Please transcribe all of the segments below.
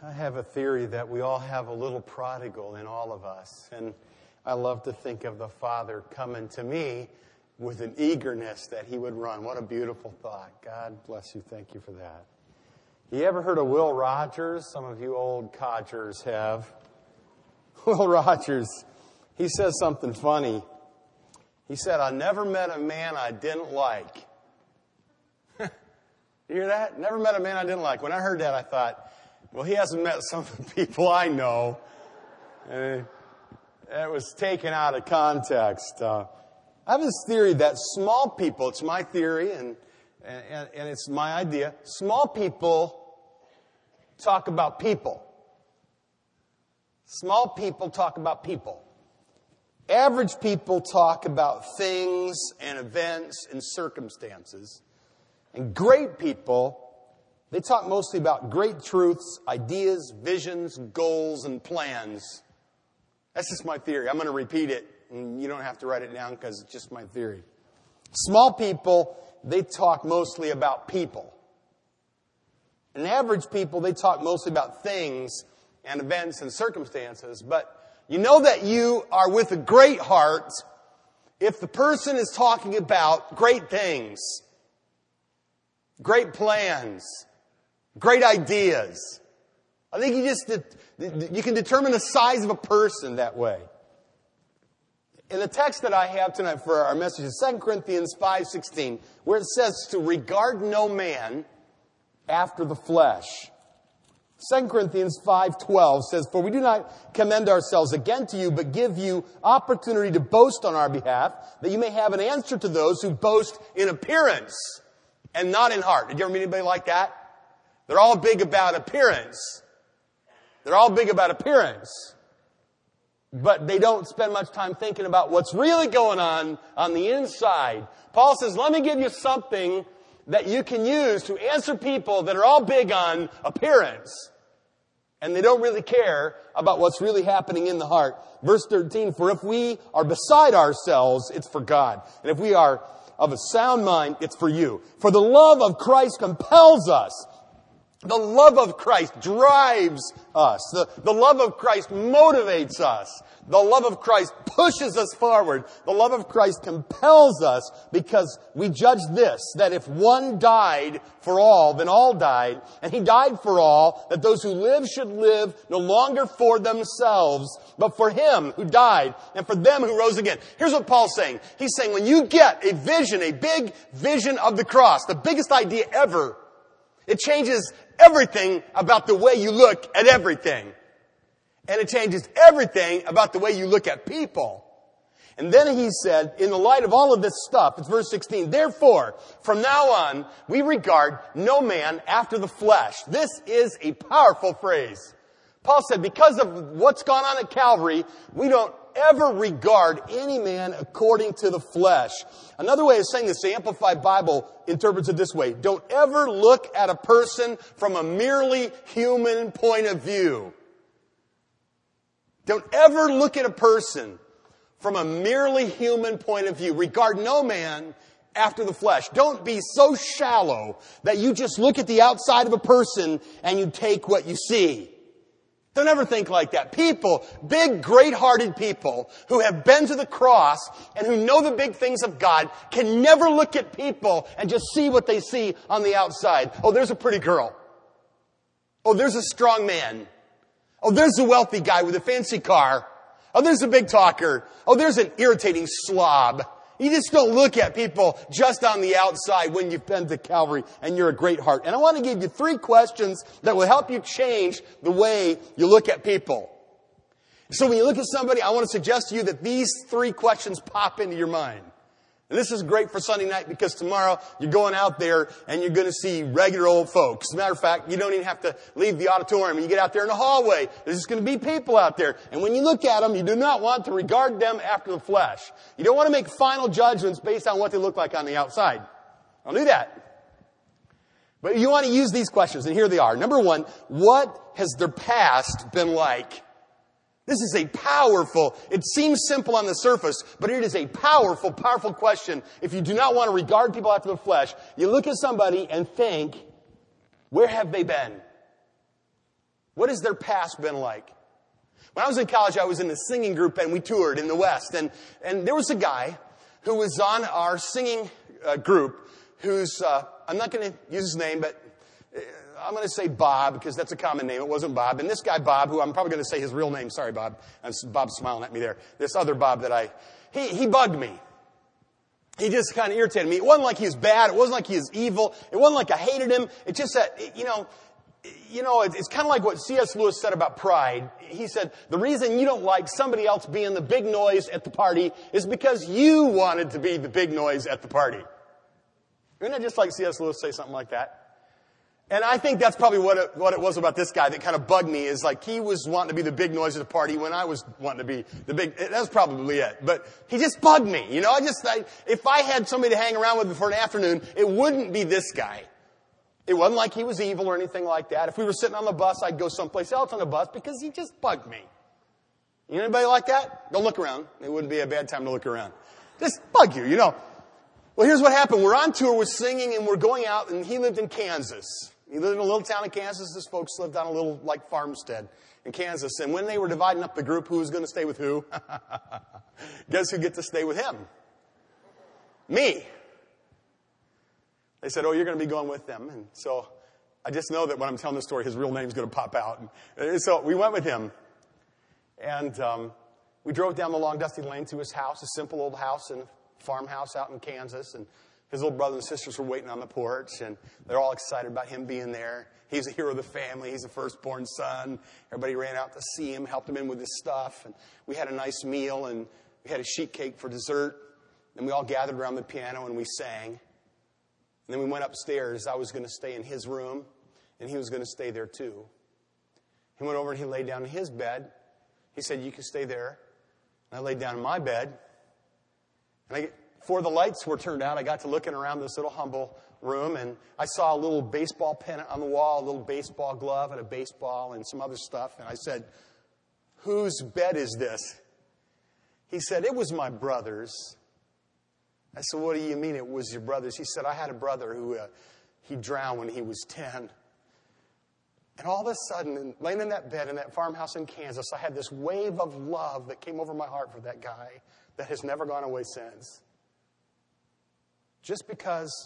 I have a theory that we all have a little prodigal in all of us. And I love to think of the Father coming to me with an eagerness that he would run. What a beautiful thought. God bless you. Thank you for that. You ever heard of Will Rogers? Some of you old codgers have. Will Rogers, he says something funny. He said, I never met a man I didn't like. You hear that? Never met a man I didn't like. When I heard that, I thought, well, he hasn't met some of the people I know. And it was taken out of context. I have this theory that small people, it's my theory and it's my idea, small people talk about people. Small people talk about people. Average people talk about things and events and circumstances. And great people, they talk mostly about great truths, ideas, visions, goals, and plans. That's just my theory. I'm going to repeat it, and you don't have to write it down because it's just my theory. Small people, they talk mostly about people. And average people, they talk mostly about things and events and circumstances. But you know that you are with a great heart if the person is talking about great things, great plans, great ideas. I think you can determine the size of a person that way. In the text that I have tonight for our message is 2 Corinthians 5:16, where it says to regard no man after the flesh. 2 Corinthians 5:12 says, for we do not commend ourselves again to you, but give you opportunity to boast on our behalf, that you may have an answer to those who boast in appearance and not in heart. Did you ever meet anybody like that? They're all big about appearance. They're all big about appearance. But they don't spend much time thinking about what's really going on the inside. Paul says, let me give you something that you can use to answer people that are all big on appearance. And they don't really care about what's really happening in the heart. Verse 13, for if we are beside ourselves, it's for God. And if we are of a sound mind, it's for you. For the love of Christ compels us. The love of Christ drives us. The love of Christ motivates us. The love of Christ pushes us forward. The love of Christ compels us because we judge this, that if one died for all, then all died. And he died for all, that those who live should live no longer for themselves, but for him who died and for them who rose again. Here's what Paul's saying. He's saying when you get a vision, a big vision of the cross, the biggest idea ever, it changes everything about the way you look at everything. And it changes everything about the way you look at people. And then he said, in the light of all of this stuff, it's verse 16, therefore, from now on, we regard no man after the flesh. This is a powerful phrase. Paul said, because of what's gone on at Calvary, we don't ever regard any man according to the flesh. Another way of saying this, the Amplified Bible interprets it this way. Don't ever look at a person from a merely human point of view. Don't ever look at a person from a merely human point of view. Regard no man after the flesh. Don't be so shallow that you just look at the outside of a person and you take what you see. Don't ever think like that. People, big, great-hearted people who have been to the cross and who know the big things of God can never look at people and just see what they see on the outside. Oh, there's a pretty girl. Oh, there's a strong man. Oh, there's a wealthy guy with a fancy car. Oh, there's a big talker. Oh, there's an irritating slob. You just don't look at people just on the outside when you've been to Calvary and you're a great heart. And I want to give you 3 questions that will help you change the way you look at people. So when you look at somebody, I want to suggest to you that these 3 questions pop into your mind. And this is great for Sunday night because tomorrow you're going out there and you're going to see regular old folks. As a matter of fact, you don't even have to leave the auditorium. You get out there in the hallway. There's just going to be people out there. And when you look at them, you do not want to regard them after the flesh. You don't want to make final judgments based on what they look like on the outside. Don't do that. But you want to use these questions, and here they are. Number 1, what has their past been like? This is a powerful, it seems simple on the surface, but it is a powerful, powerful question. If you do not want to regard people after the flesh, you look at somebody and think, where have they been? What has their past been like? When I was in college, I was in a singing group and we toured in the West. And there was a guy who was on our singing group who's, I'm not going to use his name, but I'm going to say Bob because that's a common name. It wasn't Bob. And this guy, Bob, who I'm probably going to say his real name. Sorry, Bob. Bob's smiling at me there. This other Bob that he bugged me. He just kind of irritated me. It wasn't like he was bad. It wasn't like he was evil. It wasn't like I hated him. It's just that, it's kind of like what C.S. Lewis said about pride. He said, the reason you don't like somebody else being the big noise at the party is because you wanted to be the big noise at the party. Isn't it just like C.S. Lewis say something like that? And I think that's probably what it was about this guy that kind of bugged me, is like he was wanting to be the big noise at the party when I was wanting to be the big. That's probably it. But he just bugged me. If I had somebody to hang around with for an afternoon, it wouldn't be this guy. It wasn't like he was evil or anything like that. If we were sitting on the bus, I'd go someplace else on the bus because he just bugged me. Anybody like that? Don't look around. It wouldn't be a bad time to look around. Just bug you, Well, here's what happened. We're on tour, we're singing, and we're going out, and he lived in Kansas. He lived in a little town in Kansas. His folks lived on a little, farmstead in Kansas. And when they were dividing up the group, who was going to stay with who? Guess who gets to stay with him? Me. They said, you're going to be going with them. And so I just know that when I'm telling the story, his real name's going to pop out. And so we went with him. And we drove down the long, dusty lane to his house, a simple old house and farmhouse out in Kansas. And his little brothers and sisters were waiting on the porch, and they're all excited about him being there. He's a hero of the family. He's the firstborn son. Everybody ran out to see him, helped him in with his stuff. And we had a nice meal, and we had a sheet cake for dessert. And we all gathered around the piano, and we sang. And then we went upstairs. I was going to stay in his room, and he was going to stay there too. He went over and he laid down in his bed. He said, you can stay there. And I laid down in my bed. And before the lights were turned out, I got to looking around this little humble room, and I saw a little baseball pennant on the wall, a little baseball glove and a baseball and some other stuff. And I said, whose bed is this? He said, it was my brother's. I said, what do you mean it was your brother's? He said, I had a brother who he drowned when he was 10. And all of a sudden, laying in that bed in that farmhouse in Kansas, I had this wave of love that came over my heart for that guy that has never gone away since. Just because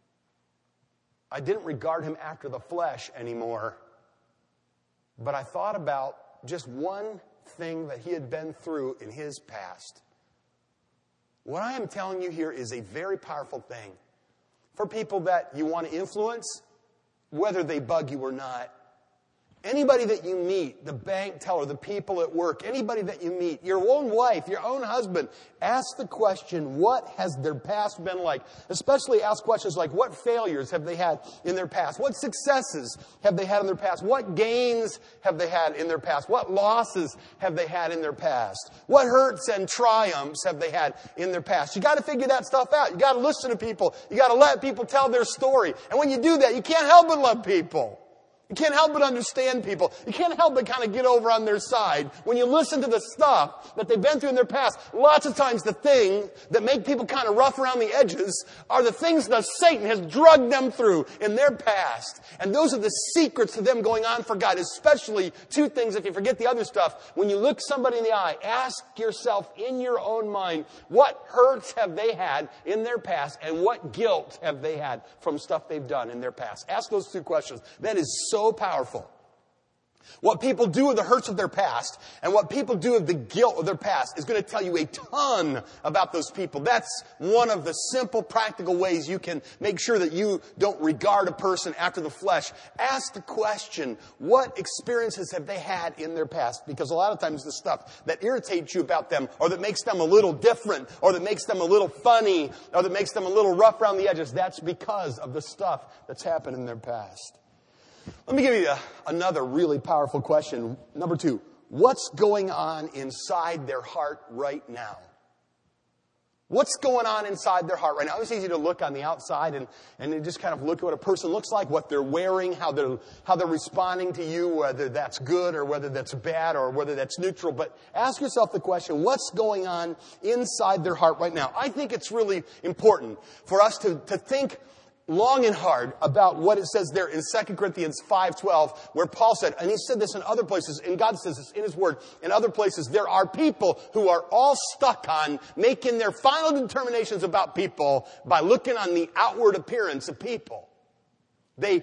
I didn't regard him after the flesh anymore, but I thought about just one thing that he had been through in his past. What I am telling you here is a very powerful thing for people that you want to influence, whether they bug you or not. Anybody that you meet, the bank teller, the people at work, anybody that you meet, your own wife, your own husband, ask the question, what has their past been like? Especially ask questions like, what failures have they had in their past? What successes have they had in their past? What gains have they had in their past? What losses have they had in their past? What hurts and triumphs have they had in their past? You got to figure that stuff out. You got to listen to people. You got to let people tell their story. And when you do that, you can't help but love people. You can't help but understand people. You can't help but kind of get over on their side. When you listen to the stuff that they've been through in their past, lots of times the thing that make people kind of rough around the edges are the things that Satan has drugged them through in their past. And those are the secrets to them going on for God. Especially two things, if you forget the other stuff. When you look somebody in the eye, ask yourself in your own mind, what hurts have they had in their past and what guilt have they had from stuff they've done in their past? Ask those two questions. That is so powerful. What people do with the hurts of their past and what people do with the guilt of their past is going to tell you a ton about those people. That's one of the simple, practical ways you can make sure that you don't regard a person after the flesh. Ask the question, what experiences have they had in their past? Because a lot of times the stuff that irritates you about them or that makes them a little different or that makes them a little funny or that makes them a little rough around the edges, that's because of the stuff that's happened in their past. Let me give you another really powerful question. Number 2, what's going on inside their heart right now? What's going on inside their heart right now? It's easy to look on the outside and just kind of look at what a person looks like, what they're wearing, how they're responding to you, whether that's good or whether that's bad or whether that's neutral. But ask yourself the question, what's going on inside their heart right now? I think it's really important for us to think long and hard about what it says there in 2 Corinthians 5:12, where Paul said, and he said this in other places, and God says this in his word, in other places, there are people who are all stuck on making their final determinations about people by looking on the outward appearance of people. They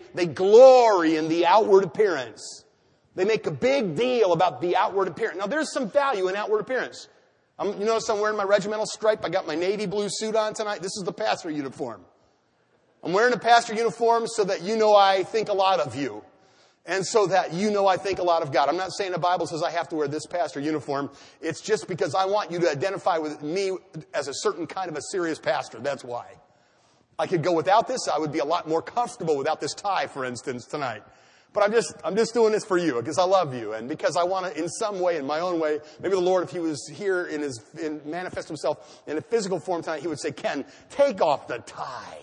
glory in the outward appearance. They make a big deal about the outward appearance. Now, there's some value in outward appearance. You notice I'm wearing my regimental stripe. I got my navy blue suit on tonight. This is the pastor uniform. I'm wearing a pastor uniform so that you know I think a lot of you. And so that you know I think a lot of God. I'm not saying the Bible says I have to wear this pastor uniform. It's just because I want you to identify with me as a certain kind of a serious pastor. That's why. I could go without this. I would be a lot more comfortable without this tie, for instance, tonight. But I'm just doing this for you because I love you and because I want to, in some way, in my own way, maybe the Lord, if he was here manifest himself in a physical form tonight, he would say, Ken, take off the tie.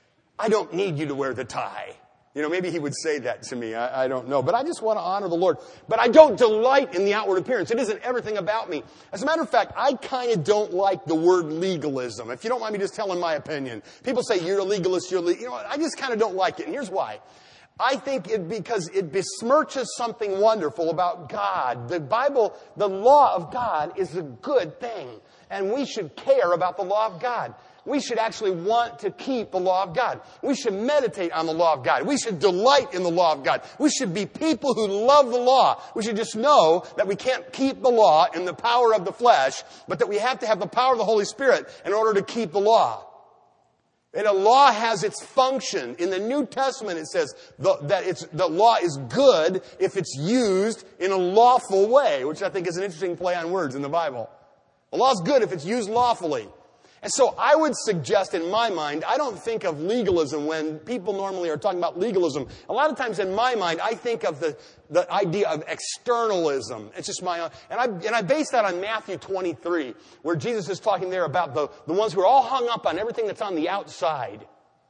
I don't need you to wear the tie. Maybe he would say that to me. I don't know. But I just want to honor the Lord. But I don't delight in the outward appearance. It isn't everything about me. As a matter of fact, I kind of don't like the word legalism. If you don't mind me just telling my opinion. People say, you're a legalist, I just kind of don't like it. And here's why. I think because it besmirches something wonderful about God. The Bible, the law of God is a good thing. And we should care about the law of God. We should actually want to keep the law of God. We should meditate on the law of God. We should delight in the law of God. We should be people who love the law. We should just know that we can't keep the law in the power of the flesh, but that we have to have the power of the Holy Spirit in order to keep the law. And a law has its function. In the New Testament, it says that the law is good if it's used in a lawful way, which I think is an interesting play on words in the Bible. The law is good if it's used lawfully. And so I would suggest in my mind, I don't think of legalism when people normally are talking about legalism. A lot of times in my mind, I think of the idea of externalism. It's just my own. And I base that on Matthew 23, where Jesus is talking there about the ones who are all hung up on everything that's on the outside.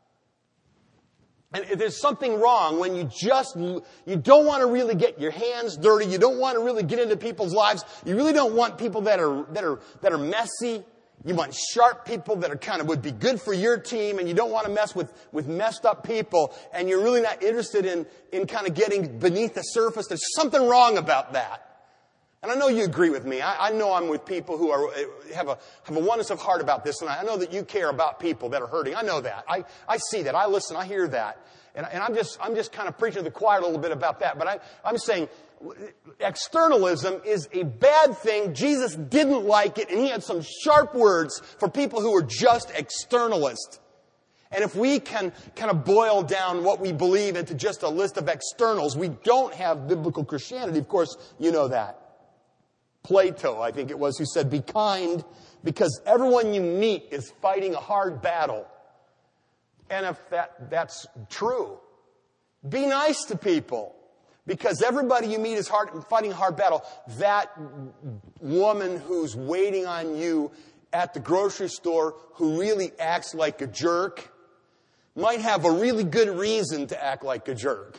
And there's something wrong when you don't want to really get your hands dirty. You don't want to really get into people's lives. You really don't want people that are messy. You want sharp people that would be good for your team, and you don't want to mess with messed up people, and you're really not interested in kind of getting beneath the surface. There's something wrong about that. And I know you agree with me. I know I'm with people who have a oneness of heart about this, and I know that you care about people that are hurting. I know that. I see that. I listen. I hear that. And I'm just kind of preaching to the choir a little bit about that. But I'm saying externalism is a bad thing. Jesus didn't like it, and he had some sharp words for people who are just externalists. And if we can kind of boil down what we believe into just a list of externals, we don't have biblical Christianity. Of course, you know that. Plato, I think it was, who said, be kind because everyone you meet is fighting a hard battle. And if that's true, be nice to people. Because everybody you meet is fighting a hard battle. That woman who's waiting on you at the grocery store who really acts like a jerk might have a really good reason to act like a jerk.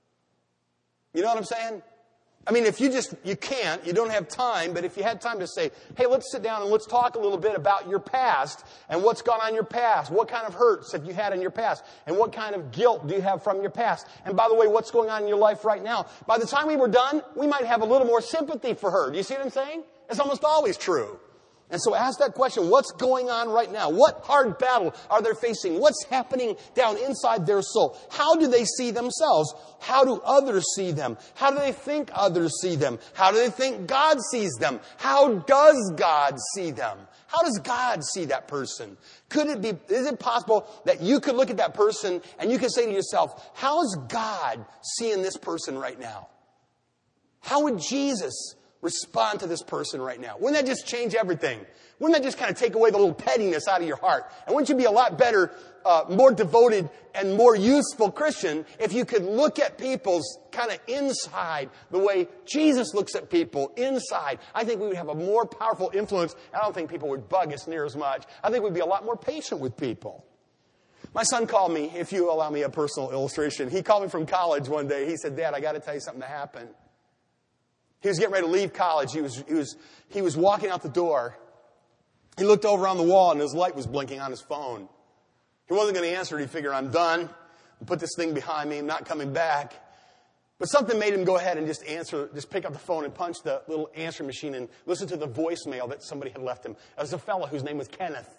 You know what I'm saying? I mean, if you don't have time, but if you had time to say, hey, let's sit down and let's talk a little bit about your past and what's gone on in your past. What kind of hurts have you had in your past? And what kind of guilt do you have from your past? And by the way, what's going on in your life right now? By the time we were done, we might have a little more sympathy for her. Do you see what I'm saying? It's almost always true. And so ask that question, what's going on right now? What hard battle are they facing? What's happening down inside their soul? How do they see themselves? How do others see them? How do they think others see them? How do they think God sees them? How does God see them? How does God see that person? Is it possible that you could look at that person and you could say to yourself, how is God seeing this person right now? How would Jesus respond to this person right now? Wouldn't that just change everything? Wouldn't that just kind of take away the little pettiness out of your heart? And wouldn't you be a lot better, more devoted and more useful Christian if you could look at people's kind of inside the way Jesus looks at people inside? I think we would have a more powerful influence. I don't think people would bug us near as much. I think we'd be a lot more patient with people. My son called me, if you allow me a personal illustration. He called me from college one day. He said, Dad, I got to tell you something that happened. He was getting ready to leave college. He was walking out the door. He looked over on the wall and his light was blinking on his phone. He wasn't going to answer it. He figured, I'm done. I'll put this thing behind me. I'm not coming back. But something made him go ahead and just pick up the phone and punch the little answering machine and listen to the voicemail that somebody had left him. It was a fellow whose name was Kenneth.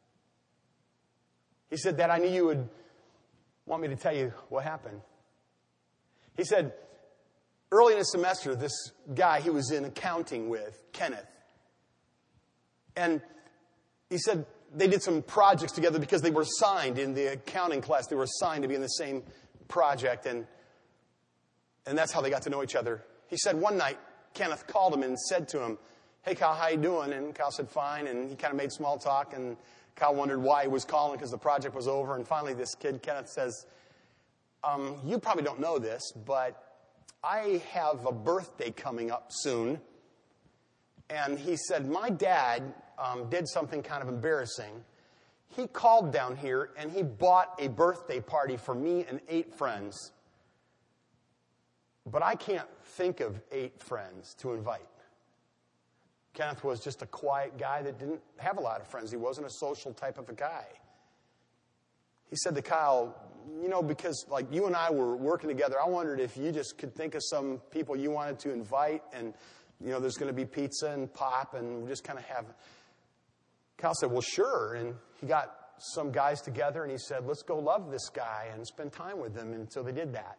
He said, Dad, I knew you would want me to tell you what happened. He said, early in the semester, this guy he was in accounting with, Kenneth. And he said they did some projects together because they were assigned in the accounting class. They were assigned to be in the same project. And that's how they got to know each other. He said one night, Kenneth called him and said to him, hey, Kyle, how you doing? And Kyle said, fine. And he kind of made small talk. And Kyle wondered why he was calling because the project was over. And finally, this kid, Kenneth, says, you probably don't know this, but I have a birthday coming up soon. And he said, my dad did something kind of embarrassing. He called down here and he bought a birthday party for me and 8 friends. But I can't think of 8 friends to invite. Kenneth was just a quiet guy that didn't have a lot of friends. He wasn't a social type of a guy. He said to Kyle, because like you and I were working together, I wondered if you just could think of some people you wanted to invite and, there's going to be pizza and pop and we just kind of have. Kyle said, well, sure. And he got some guys together and he said, let's go love this guy and spend time with him. And so they did that.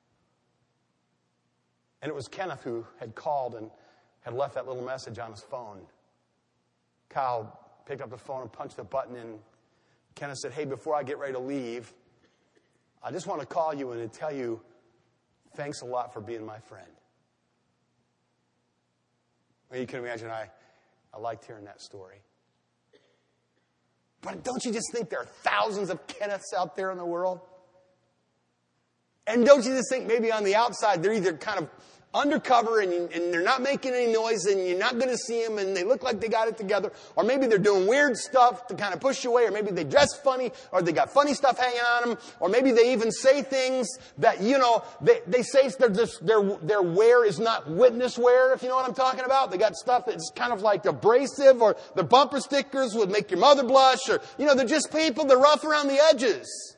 And it was Kenneth who had called and had left that little message on his phone. Kyle picked up the phone and punched the button, and Kenneth said, hey, before I get ready to leave, I just want to call you and tell you thanks a lot for being my friend. Well, you can imagine I liked hearing that story. But don't you just think there are thousands of Kenneths out there in the world? And don't you just think maybe on the outside they're either kind of undercover and they're not making any noise and you're not going to see them and they look like they got it together, or maybe they're doing weird stuff to kind of push you away, or maybe they dress funny, or they got funny stuff hanging on them, or maybe they even say things that, they say their wear is not witness wear, if you know what I'm talking about. They got stuff that's kind of like abrasive, or their bumper stickers would make your mother blush, or, they're just people, they're rough around the edges.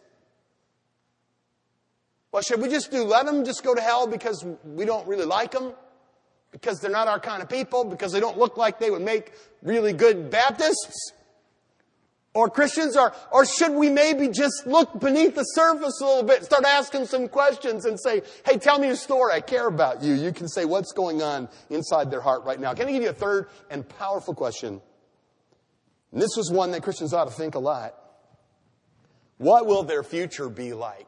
Well, should we just let them just go to hell because we don't really like them? Because they're not our kind of people? Because they don't look like they would make really good Baptists? Or Christians? Or should we maybe just look beneath the surface a little bit, start asking some questions and say, hey, tell me your story. I care about you. You can say what's going on inside their heart right now. Can I give you a third and powerful question? And this was one that Christians ought to think a lot. What will their future be like?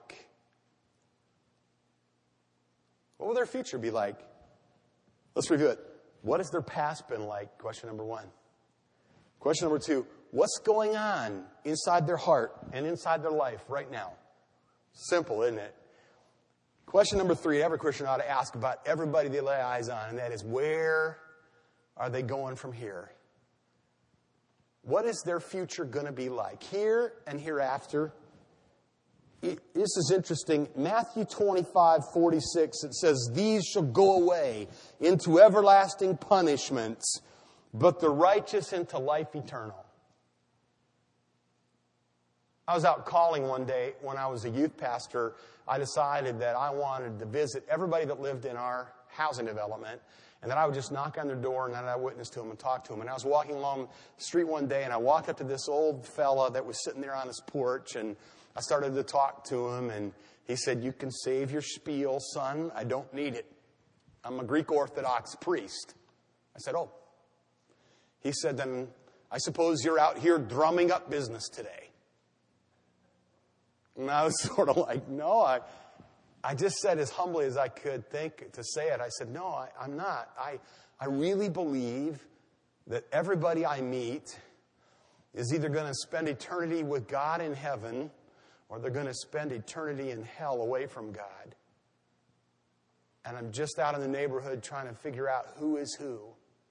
What will their future be like? Let's review it. What has their past been like? Question number 1. Question number 2. What's going on inside their heart and inside their life right now? Simple, isn't it? Question number 3, every Christian ought to ask about everybody they lay eyes on, and that is, where are they going from here? What is their future going to be like here and hereafter? This is interesting. Matthew 25:46, it says, these shall go away into everlasting punishments, but the righteous into life eternal. I was out calling one day when I was a youth pastor. I decided that I wanted to visit everybody that lived in our housing development, and that I would just knock on their door and then I'd witness to them and talk to them. And I was walking along the street one day and I walked up to this old fella that was sitting there on his porch, and I started to talk to him, and he said, you can save your spiel, son. I don't need it. I'm a Greek Orthodox priest. I said, oh. He said, then I suppose you're out here drumming up business today. And I was sort of like, no, I just said as humbly as I could think to say it. I said, no, I'm not. I really believe that everybody I meet is either going to spend eternity with God in heaven, or they're going to spend eternity in hell away from God. And I'm just out in the neighborhood trying to figure out who is who.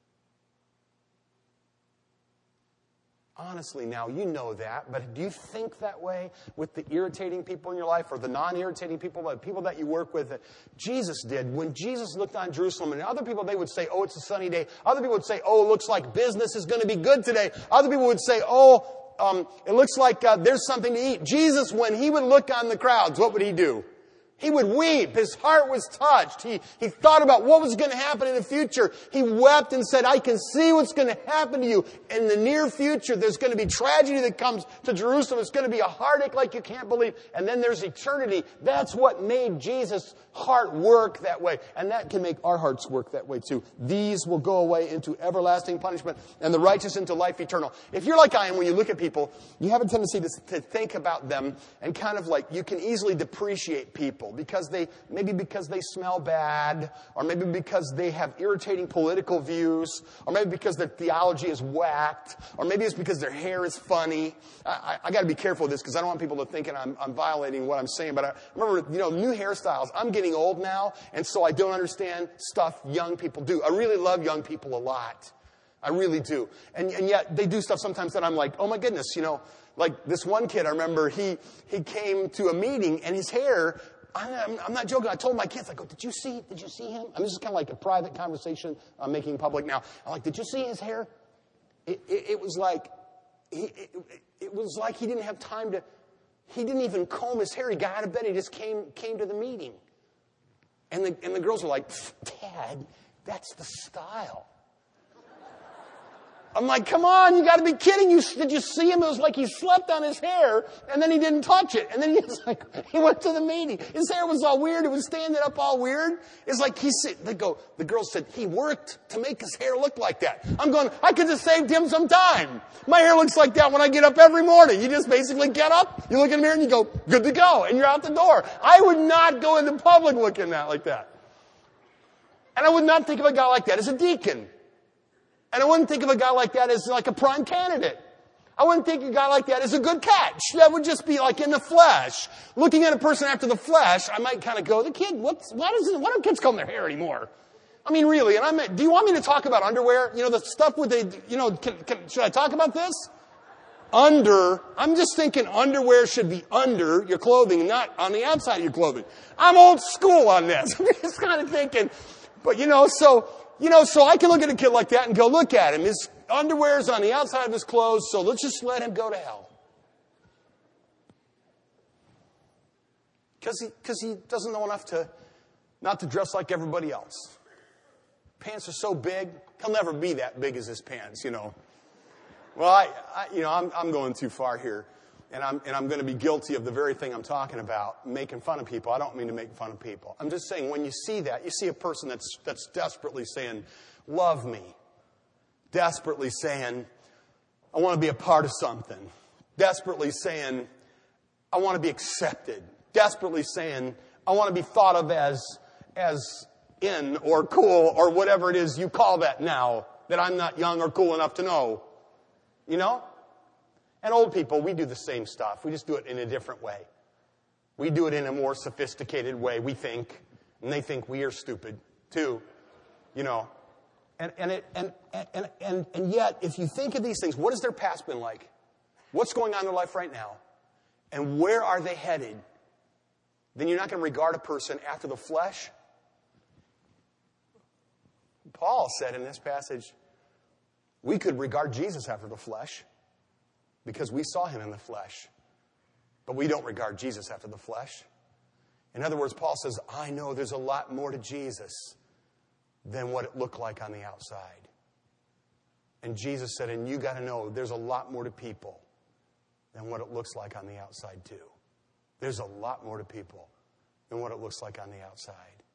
Honestly, now, you know that, but do you think that way with the irritating people in your life, or the non-irritating people, the people that you work with? That Jesus did. When Jesus looked on Jerusalem, and other people, they would say, oh, it's a sunny day. Other people would say, oh, it looks like business is going to be good today. Other people would say, oh, it looks like there's something to eat. Jesus, when he would look on the crowds, what would he do? He would weep. His heart was touched. He thought about what was going to happen in the future. He wept and said, I can see what's going to happen to you. In the near future, there's going to be tragedy that comes to Jerusalem. It's going to be a heartache like you can't believe. And then there's eternity. That's what made Jesus' heart work that way. And that can make our hearts work that way too. These will go away into everlasting punishment and the righteous into life eternal. If you're like I am, when you look at people, you have a tendency to think about them and kind of like you can easily depreciate people. Because they smell bad, or maybe because they have irritating political views, or maybe because their theology is whacked, or maybe it's because their hair is funny. I got to be careful with this because I don't want people to think I'm violating what I'm saying. But I remember, new hairstyles. I'm getting old now, and so I don't understand stuff young people do. I really love young people a lot. I really do. And yet they do stuff sometimes that I'm like, oh my goodness, like this one kid, I remember he came to a meeting and his hair, I'm not joking. I told my kids, I go, did you see him? I mean, this is kind of like a private conversation I'm making public now. I'm like, did you see his hair? It was like he didn't have time he didn't even comb his hair. He got out of bed. He just came to the meeting. And the girls were like, Dad, that's the style. I'm like, come on, you got to be kidding. Did you see him? It was like he slept on his hair, and then he didn't touch it. And then he went to the meeting. His hair was all weird. It was standing up all weird. It's like the girls said, he worked to make his hair look like that. I'm going, I could have saved him some time. My hair looks like that when I get up every morning. You just basically get up, you look in the mirror, and you go, good to go, and you're out the door. I would not go into public looking like that. And I would not think of a guy like that as a deacon. And I wouldn't think of a guy like that as like a prime candidate. I wouldn't think of a guy like that as a good catch. That would just be like in the flesh. Looking at a person after the flesh, I might kind of go, the kid, why don't kids comb their hair anymore? I mean, really, do you want me to talk about underwear? The stuff with should I talk about this? I'm just thinking underwear should be under your clothing, not on the outside of your clothing. I'm old school on this. I'm just kind of thinking, but so I can look at a kid like that and go, look at him. His underwear is on the outside of his clothes, so let's just let him go to hell. Because he doesn't know enough not to dress like everybody else. Pants are so big, he'll never be that big as his pants, Well, I'm going too far here. And I'm going to be guilty of the very thing I'm talking about, making fun of people. I don't mean to make fun of people. I'm just saying when you see that, you see a person that's desperately saying, love me. Desperately saying, I want to be a part of something. Desperately saying, I want to be accepted. Desperately saying, I want to be thought of as in or cool or whatever it is you call that now that I'm not young or cool enough to know. And old people, we do the same stuff. We just do it in a different way. We do it in a more sophisticated way, we think. And they think we are stupid, too. And yet, if you think of these things, what has their past been like? What's going on in their life right now? And where are they headed? Then you're not going to regard a person after the flesh. Paul said in this passage, we could regard Jesus after the flesh. Because we saw him in the flesh. But we don't regard Jesus after the flesh. In other words, Paul says, I know there's a lot more to Jesus than what it looked like on the outside. And Jesus said, and you got to know there's a lot more to people than what it looks like on the outside too. There's a lot more to people than what it looks like on the outside.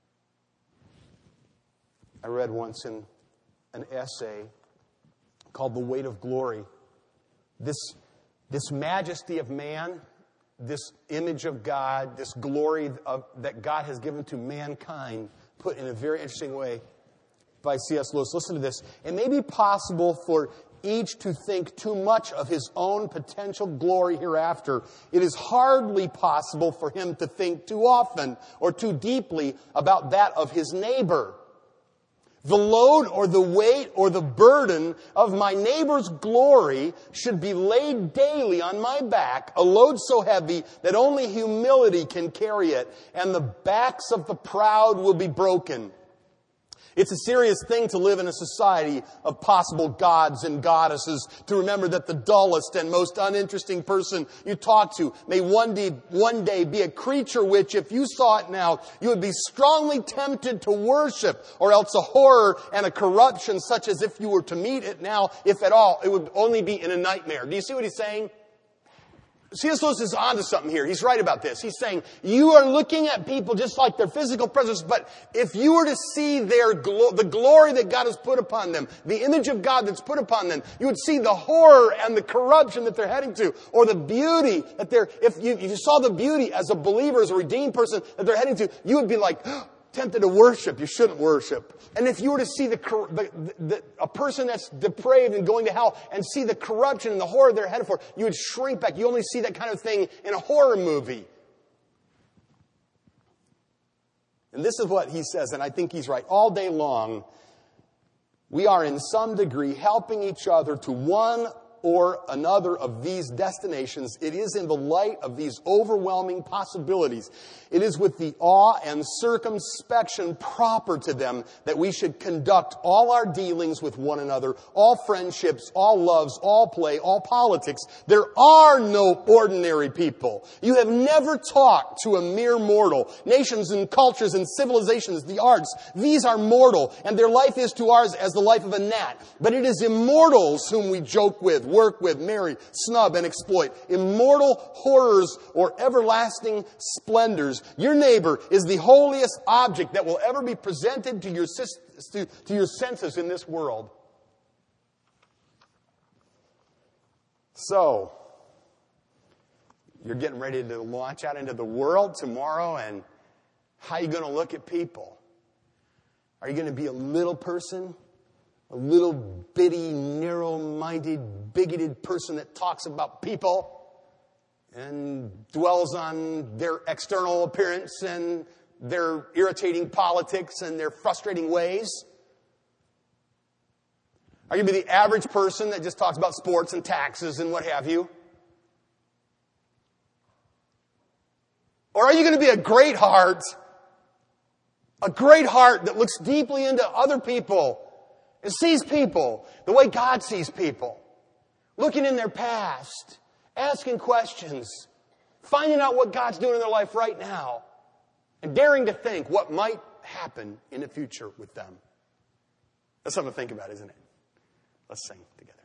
I read once in an essay called The Weight of Glory. This majesty of man, this image of God, this glory that God has given to mankind, put in a very interesting way by C.S. Lewis. Listen to this. It may be possible for each to think too much of his own potential glory hereafter. It is hardly possible for him to think too often or too deeply about that of his neighbor. The load or the weight or the burden of my neighbor's glory should be laid daily on my back, a load so heavy that only humility can carry it, and the backs of the proud will be broken. It's a serious thing to live in a society of possible gods and goddesses, to remember that the dullest and most uninteresting person you talk to may one day be a creature which, if you saw it now, you would be strongly tempted to worship, or else a horror and a corruption such as if you were to meet it now, if at all, it would only be in a nightmare. Do you see what he's saying? C.S. Lewis is onto something here. He's right about this. He's saying, you are looking at people just like their physical presence, but if you were to see the glory that God has put upon them, the image of God that's put upon them, you would see the horror and the corruption that they're heading to, or the beauty that if you saw the beauty as a believer, as a redeemed person that they're heading to, you would be like, tempted to worship. You shouldn't worship. And if you were to see a person that's depraved and going to hell and see the corruption and the horror they're headed for, you would shrink back. You only see that kind of thing in a horror movie. And this is what he says, and I think he's right. All day long, we are in some degree helping each other to one or another of these destinations. It is in the light of these overwhelming possibilities. It is with the awe and circumspection proper to them that we should conduct all our dealings with one another, all friendships, all loves, all play, all politics. There are no ordinary people. You have never talked to a mere mortal. Nations and cultures and civilizations, the arts, these are mortal, and their life is to ours as the life of a gnat. But it is immortals whom we joke with, work with, marry, snub, and exploit. Immortal horrors or everlasting splendors. Your neighbor is the holiest object that will ever be presented to your senses in this world. So, you're getting ready to launch out into the world tomorrow, and how are you going to look at people? Are you going to be a little person? A little bitty, narrow-minded, bigoted person that talks about people and dwells on their external appearance and their irritating politics and their frustrating ways? Are you going to be the average person that just talks about sports and taxes and what have you? Or are you going to be a great heart that looks deeply into other people and sees people the way God sees people, looking in their past, asking questions, finding out what God's doing in their life right now, and daring to think what might happen in the future with them? That's something to think about, isn't it? Let's sing together.